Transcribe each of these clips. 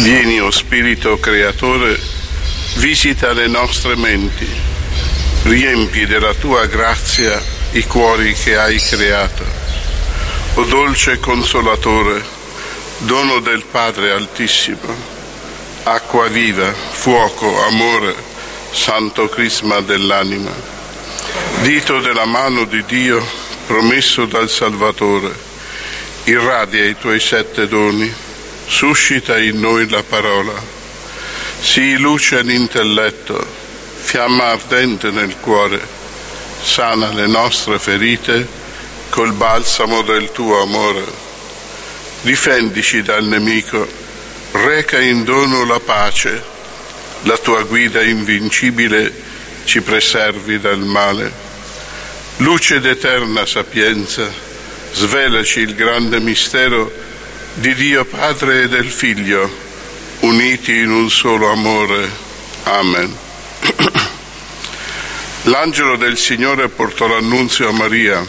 Vieni, o Spirito Creatore, visita le nostre menti, riempi della tua grazia i cuori che hai creato. O dolce Consolatore, dono del Padre Altissimo, acqua viva, fuoco, amore, santo crisma dell'anima, dito della mano di Dio promesso dal Salvatore, irradia i tuoi 7 doni, suscita in noi la parola, sii luce all'intelletto, fiamma ardente nel cuore, sana le nostre ferite col balsamo del tuo amore. Difendici dal nemico, reca in dono la pace, la tua guida invincibile ci preservi dal male. Luce d'eterna sapienza, svelaci il grande mistero di Dio Padre e del Figlio, uniti in un solo amore. Amen. L'angelo del Signore portò l'annunzio a Maria.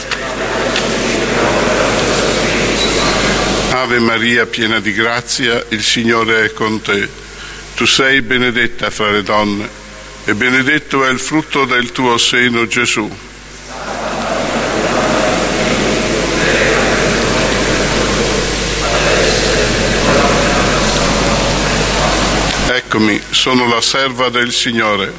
Ave Maria, piena di grazia, il Signore è con te. Tu sei benedetta fra le donne, e benedetto è il frutto del tuo seno, Gesù. Eccomi, sono la serva del Signore.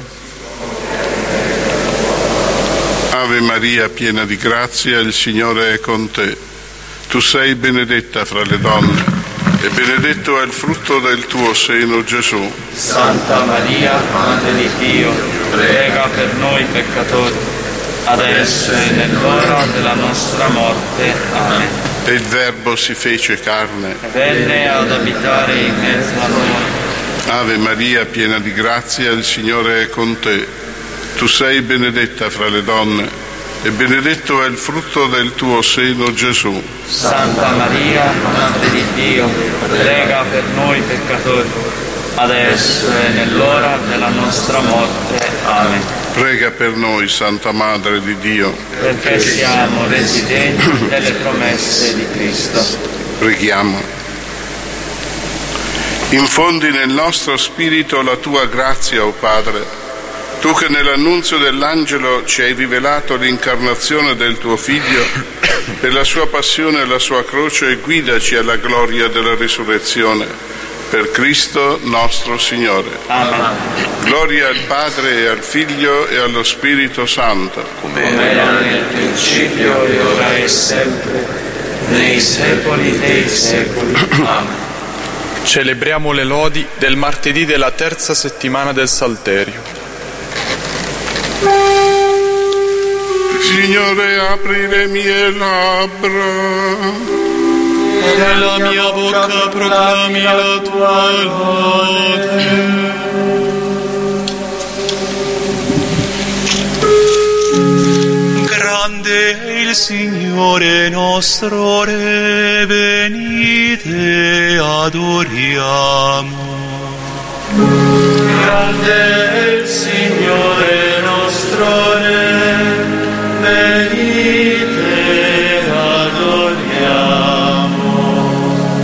Ave Maria, piena di grazia, il Signore è con te. Tu sei benedetta fra le donne, e benedetto è il frutto del tuo seno, Gesù. Santa Maria, Madre di Dio, prega per noi peccatori, adesso e nell'ora della nostra morte. Amen. E il Verbo si fece carne. Venne ad abitare in mezzo a noi. Ave Maria, piena di grazia, il Signore è con te. Tu sei benedetta fra le donne, e benedetto è il frutto del tuo seno, Gesù. Santa Maria, Madre di Dio, prega per noi peccatori, adesso e nell'ora della nostra morte. Amen. Prega per noi, Santa Madre di Dio, perché siamo residenti delle promesse di Cristo. Preghiamo. Infondi nel nostro spirito la tua grazia, o Padre, tu che nell'annunzio dell'angelo ci hai rivelato l'incarnazione del tuo Figlio per la sua passione e la sua croce, guidaci alla gloria della risurrezione. Per Cristo nostro Signore. Amen. Gloria al Padre e al Figlio e allo Spirito Santo. Come era nel principio e ora e sempre, nei secoli dei secoli. Amen. Celebriamo le lodi del martedì della 3ª settimana del Salterio. Signore, apri le mie labbra, e la mia bocca proclami la tua lode. Grande è il Signore nostro Re, venite adoriamo. Grande è il Signore nostro Re, venite adoriamo.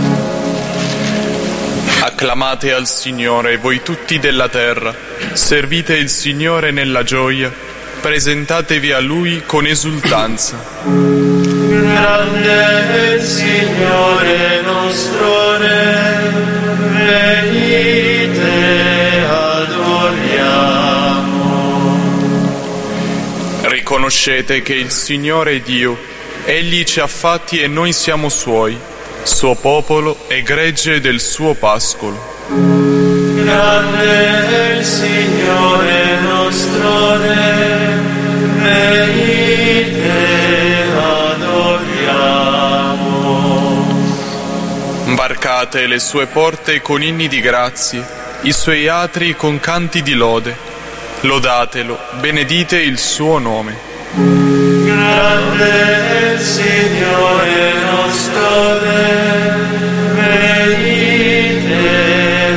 Acclamate al Signore, voi tutti della terra, servite il Signore nella gioia, presentatevi a Lui con esultanza. Grande è il Signore nostro Re, venite adoriamo. Riconoscete che il Signore è Dio, Egli ci ha fatti e noi siamo Suoi, Suo popolo e gregge del Suo pascolo. Grande è il Signore nostro Re, venite adoriamo. Varcate le sue porte con inni di grazie, i suoi atri con canti di lode. Lodatelo, benedite il suo nome. Grande è il Signore nostro Re, venite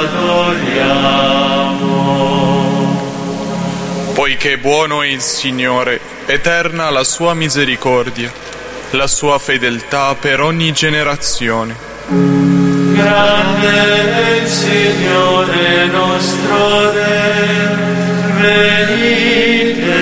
adoriamo. Poiché buono è il Signore, eterna la sua misericordia, la sua fedeltà per ogni generazione. Grande è il Signore nostro Re, venite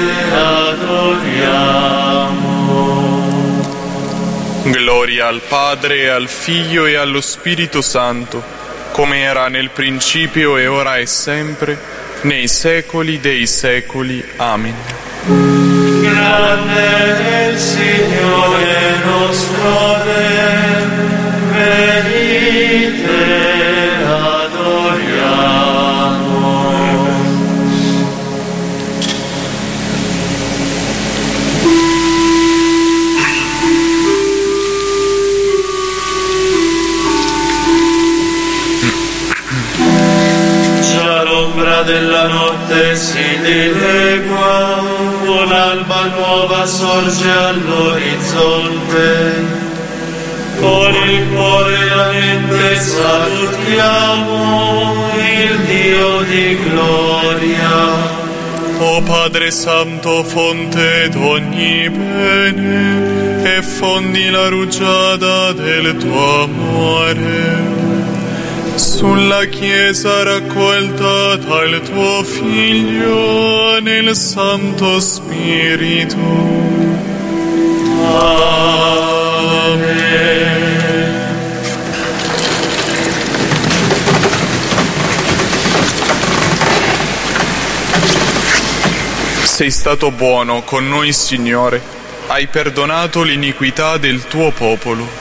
adoriamo. Gloria al Padre, e al Figlio e allo Spirito Santo, come era nel principio e ora e sempre, nei secoli dei secoli. Amen. Grande è il Signore nostro Re, venite adoriamo. Già l'ombra della notte si dilegua, un'alba nuova sorge all'orizzonte. Con il cuore e la mente salutiamo il Dio di gloria. O Padre Santo, fonte d'ogni bene, e fondi la rugiada del tuo amore sulla Chiesa raccolta dal tuo Figlio nel Santo Spirito. Amen. Sei stato buono con noi, Signore, hai perdonato l'iniquità del tuo popolo.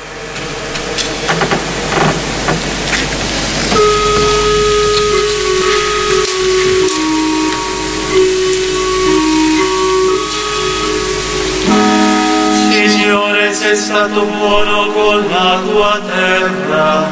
Signore, sei stato buono con la tua terra,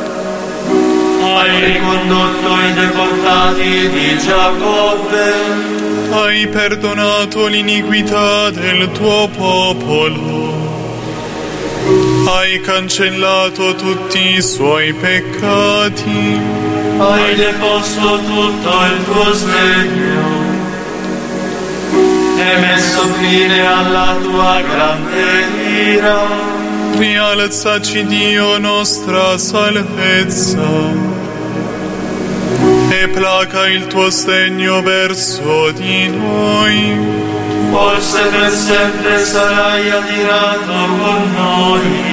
hai ricondotto i deportati di Giacobbe, Hai perdonato l'iniquità del tuo popolo, hai cancellato tutti i suoi peccati, hai deposto tutto il tuo sdegno e messo fine alla tua grande ira. Rialzaci, Dio, nostra salvezza, e placa il tuo sdegno verso di noi. Forse per sempre sarai adirato con noi,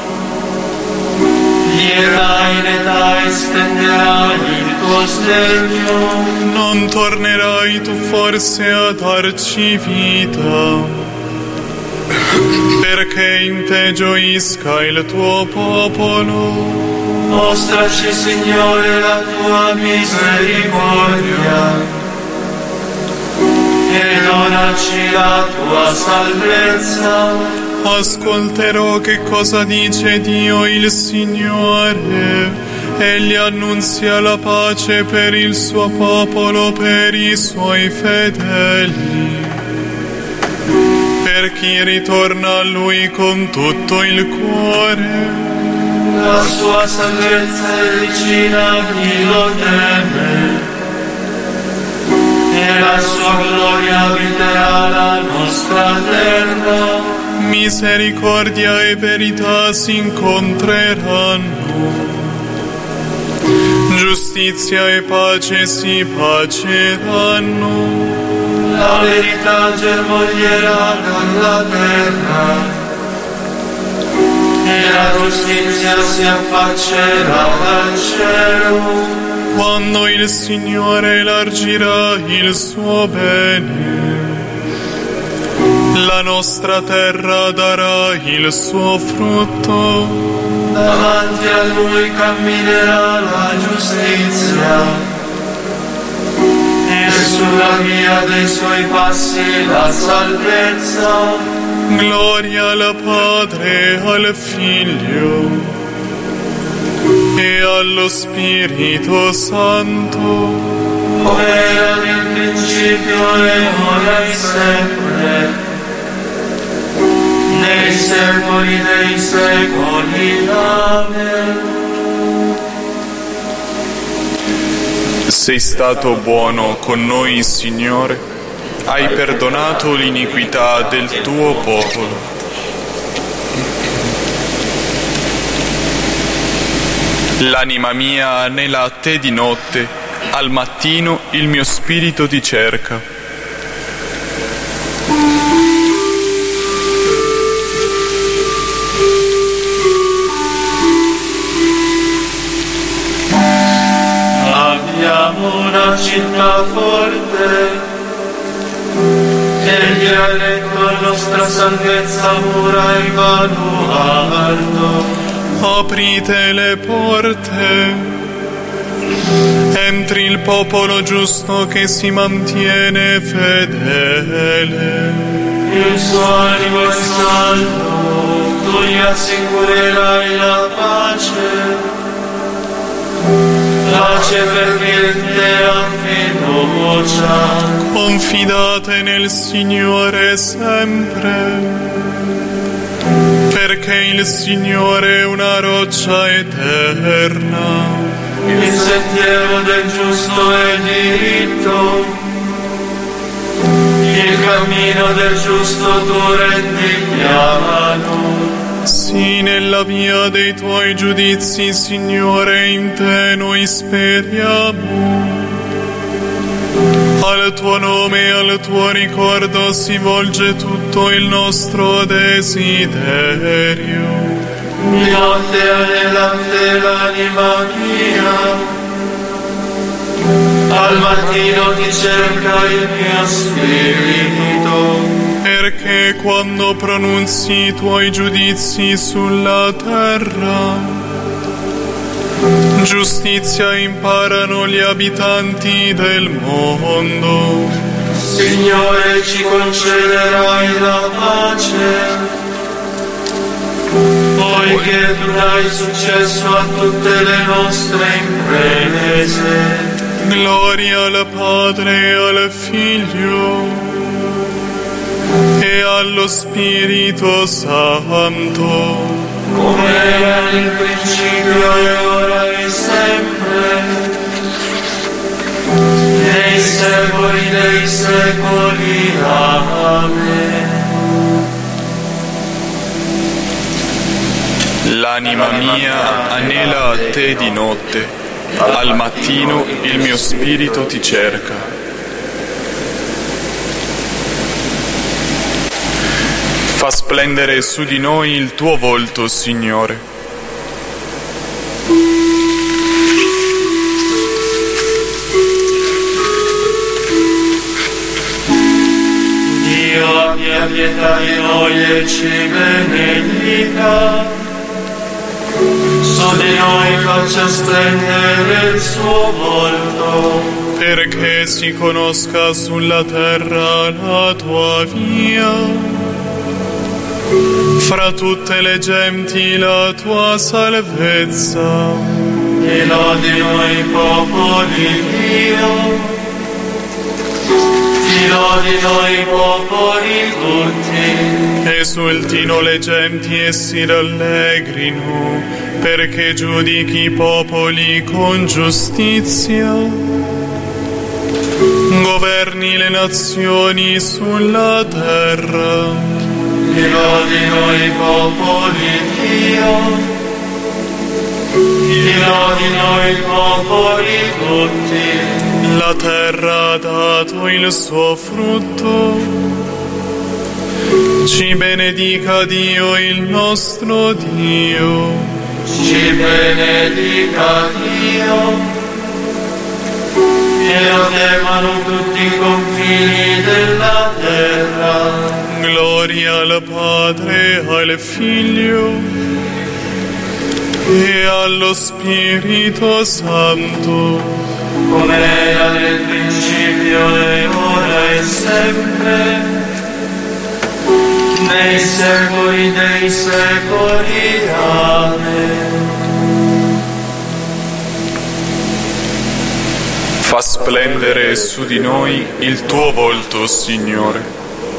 di età in età estenderai il tuo sdegno. Non tornerai tu forse a darci vita, perché in te gioisca il tuo popolo. Mostraci, Signore, la tua misericordia e donaci la tua salvezza. Ascolterò che cosa dice Dio il Signore. Egli annunzia la pace per il suo popolo, per i suoi fedeli, per chi ritorna a Lui con tutto il cuore. La sua salvezza è vicina a chi lo teme, e la sua gloria abiterà la nostra terra. Misericordia e verità si incontreranno, giustizia e pace si paceranno. La verità germoglierà dalla terra, e la giustizia si affaccerà dal cielo. Quando il Signore elargirà il suo bene, la nostra terra darà il suo frutto. Davanti a Lui camminerà la giustizia, e sulla via dei suoi passi la salvezza. Gloria al Padre, al Figlio e allo Spirito Santo, come era nel principio e ora e sempre, nei secoli dei secoli. Amen. Sei stato buono con noi, Signore, hai perdonato l'iniquità del tuo popolo. L'anima mia anela a te di notte, al mattino il mio spirito ti cerca. Abbiamo una città forte, egli ha eretto la nostra salvezza, mura e baluardo. Aprite le porte, entri il popolo giusto che si mantiene fedele. Il suo animo è salvo, tu gli assicurerai la pace. Pace ferviente a fiducia. Confidate nel Signore sempre, perché il Signore è una roccia eterna. Il sentiero del giusto è diritto, il cammino del giusto tu rendi piano. Sì, nella via dei tuoi giudizi, Signore, in te noi speriamo. Al tuo nome e al tuo ricordo si volge tutto il nostro desiderio. Di notte anelante l'anima mia, al mattino ti cerca il mio spirito. Perché quando pronunzi i tuoi giudizi sulla terra, giustizia imparano gli abitanti del mondo. Signore, ci concederai la pace, poiché tu dai successo a tutte le nostre imprese. Gloria al Padre e al Figlio e allo Spirito Santo, come era nel principio e ora e sempre, nei secoli dei secoli. Amen. L'anima mia anela a te di notte, al mattino il mio spirito ti cerca. Fa splendere su di noi il tuo volto, Signore. Dio abbia pietà di noi e ci benedica, su di noi faccia splendere il suo volto, perché si conosca sulla terra la tua via, fra tutte le genti la tua salvezza. E lodi noi popoli Dio, ti lodi noi popoli tutti. Esultino le genti e si rallegrino, perché giudichi i popoli con giustizia, governi le nazioni sulla terra. Ti lodi noi popoli Dio, ti lodi noi popoli tutti. La terra ha dato il suo frutto, ci benedica Dio il nostro Dio. Ci benedica Dio, e lo temano tutti i confini della terra. Gloria al Padre, al Figlio e allo Spirito Santo, come era nel principio e ora e sempre, nei secoli dei secoli. Amen. Fa splendere su di noi il tuo volto, Signore.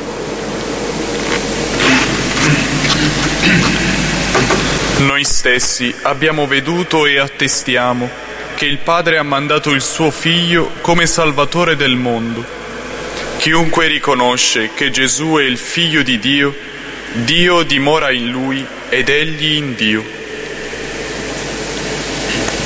Noi stessi abbiamo veduto e attestiamo che il Padre ha mandato il suo Figlio come Salvatore del mondo. Chiunque riconosce che Gesù è il Figlio di Dio, Dio dimora in Lui ed Egli in Dio.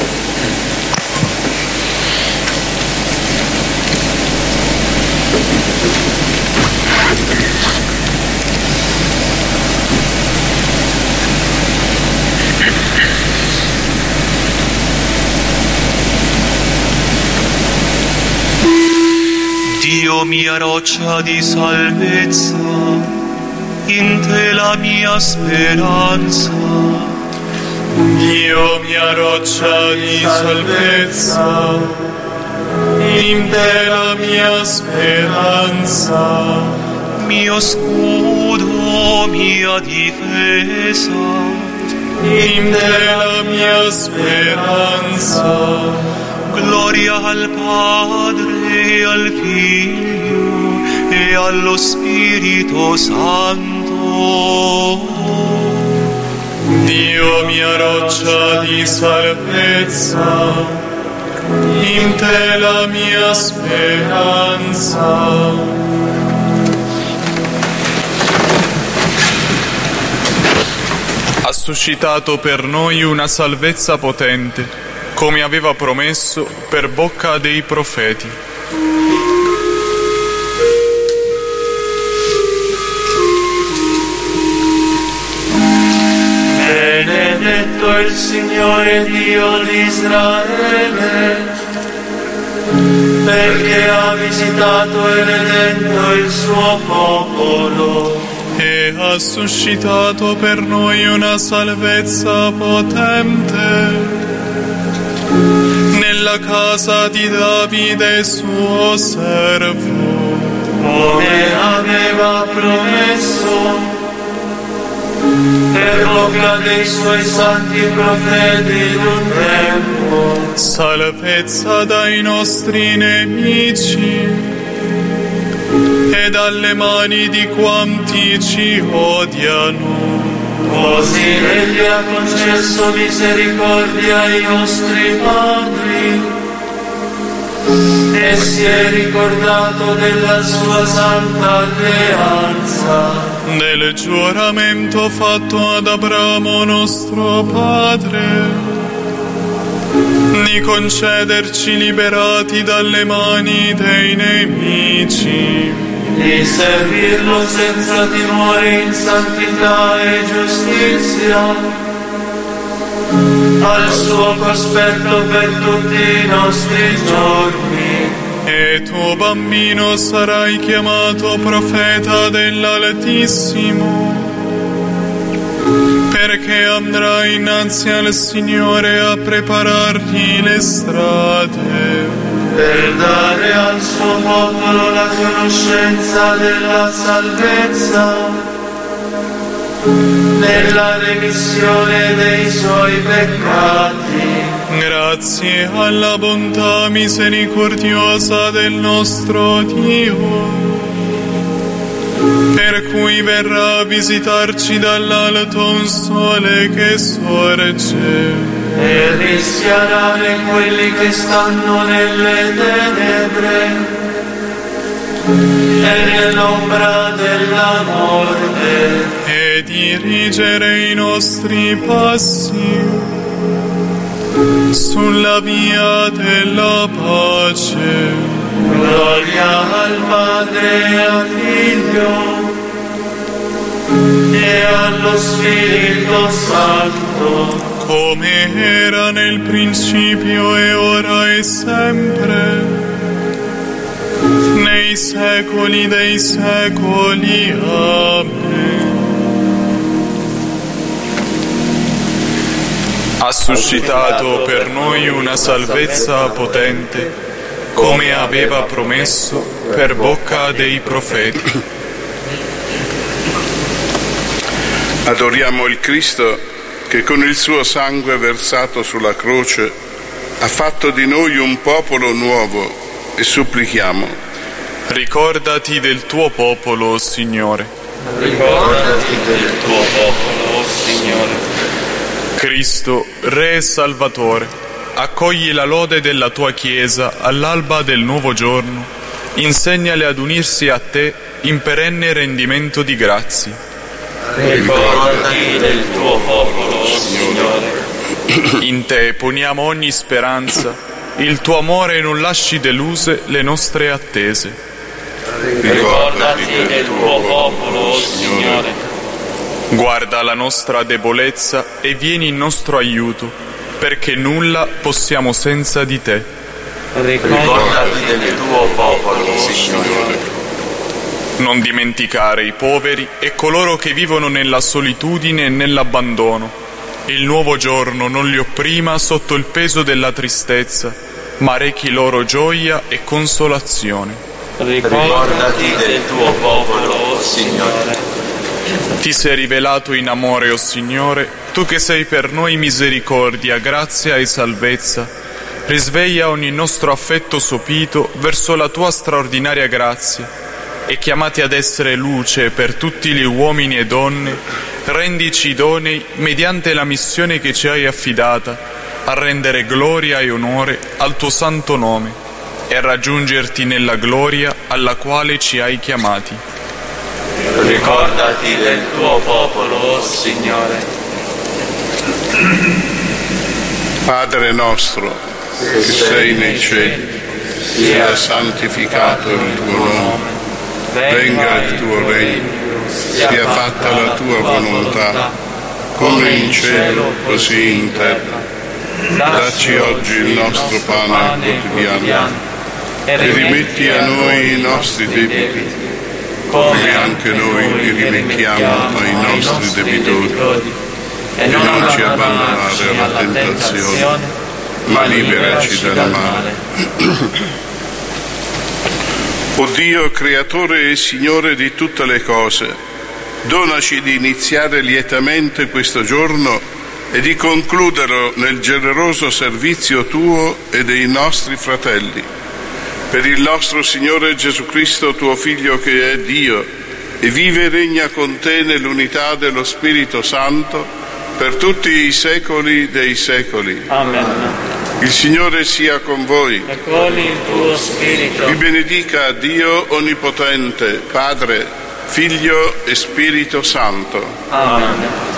Dio mia roccia di salvezza, in te la mia speranza. Dio mia roccia di salvezza, in te la mia speranza. Mio scudo, mia difesa, in te la mia speranza. Gloria al Padre, al Figlio e allo Spirito Santo. Dio mia roccia di salvezza, in te la mia speranza. Ha suscitato per noi una salvezza potente, come aveva promesso per bocca dei profeti. Benedetto il Signore Dio di Israele, perché ha visitato e redento il suo popolo e ha suscitato per noi una salvezza potente nella casa di Davide suo servo, come aveva promesso per bocca dei suoi santi profeti d'un tempo. Salvezza dai nostri nemici e dalle mani di quanti ci odiano. Così Egli ha concesso misericordia ai nostri padri e si è ricordato della sua santa alleanza, del giuramento fatto ad Abramo nostro padre, di concederci liberati dalle mani dei nemici, di servirlo senza timore in santità e giustizia, al suo cospetto per tutti i nostri giorni. E tuo bambino sarai chiamato profeta dell'Altissimo, perché andrà innanzi al Signore a preparargli le strade, per dare al suo popolo la conoscenza della salvezza, nella remissione dei suoi peccati. Grazie alla bontà misericordiosa del nostro Dio, per cui verrà a visitarci dall'alto un sole che sorge e rischiarare quelli che stanno nelle tenebre e nell'ombra della morte, e dirigere i nostri passi sulla via della pace. Gloria al Padre e al Figlio e allo Spirito Santo, come era nel principio e ora e sempre, nei secoli dei secoli. Amen. Ha suscitato per noi una salvezza potente, come aveva promesso per bocca dei profeti. Adoriamo il Cristo che con il suo sangue versato sulla croce ha fatto di noi un popolo nuovo, e supplichiamo: ricordati del tuo popolo, Signore. Ricordati del tuo popolo, Signore. Cristo, Re e Salvatore, accogli la lode della tua Chiesa all'alba del nuovo giorno, insegnale ad unirsi a te in perenne rendimento di grazie. Ricordati del tuo popolo, Signore. In te poniamo ogni speranza, il tuo amore non lasci deluse le nostre attese. Ricordati del tuo popolo, Signore. Guarda la nostra debolezza e vieni in nostro aiuto, perché nulla possiamo senza di te. Ricordati del tuo popolo, Signore. Non dimenticare i poveri e coloro che vivono nella solitudine e nell'abbandono. Il nuovo giorno non li opprima sotto il peso della tristezza, ma rechi loro gioia e consolazione. Ricordati del tuo popolo, Signore. Ti sei rivelato in amore, o Signore, tu che sei per noi misericordia, grazia e salvezza. Risveglia ogni nostro affetto sopito verso la tua straordinaria grazia e chiamati ad essere luce per tutti gli uomini e donne, rendici idonei mediante la missione che ci hai affidata a rendere gloria e onore al tuo santo nome e a raggiungerti nella gloria alla quale ci hai chiamati. Ricordati del tuo popolo, Signore. Padre nostro, che sei nei cieli, sia santificato il tuo nome. Venga il tuo regno, sia fatta la tua volontà, come in cielo, così in terra. Dacci oggi il nostro pane quotidiano e rimetti a noi i nostri debiti, come anche noi li rimettiamo ai nostri debitori. E non ci abbandonare alla tentazione, ma liberaci dal male. O Dio, creatore e Signore di tutte le cose, donaci di iniziare lietamente questo giorno e di concluderlo nel generoso servizio tuo e dei nostri fratelli. Per il nostro Signore Gesù Cristo, tuo Figlio, che è Dio e vive e regna con te nell'unità dello Spirito Santo per tutti i secoli dei secoli. Amen. Il Signore sia con voi. E con il tuo spirito. Vi benedica Dio Onnipotente, Padre, Figlio e Spirito Santo. Amen.